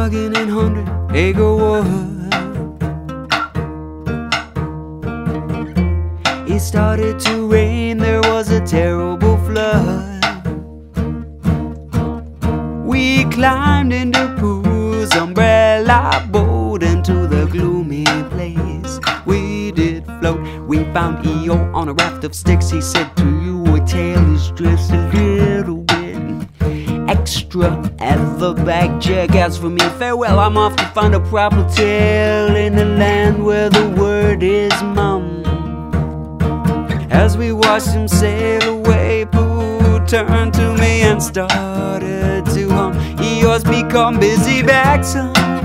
logging in 100-acre wood. It started to rain, there was a terrible flood. We climbed into Pooh's umbrella boat into the gloomy place we did float. We found EO on a raft of sticks. He said to you, a tail is just a little bit extra at the back. Jack, as for me, farewell, I'm off to find a proper tail in the land where the word is mum. As we watched him sail away, Pooh turned to me and started to hum. EO's become busy back, son.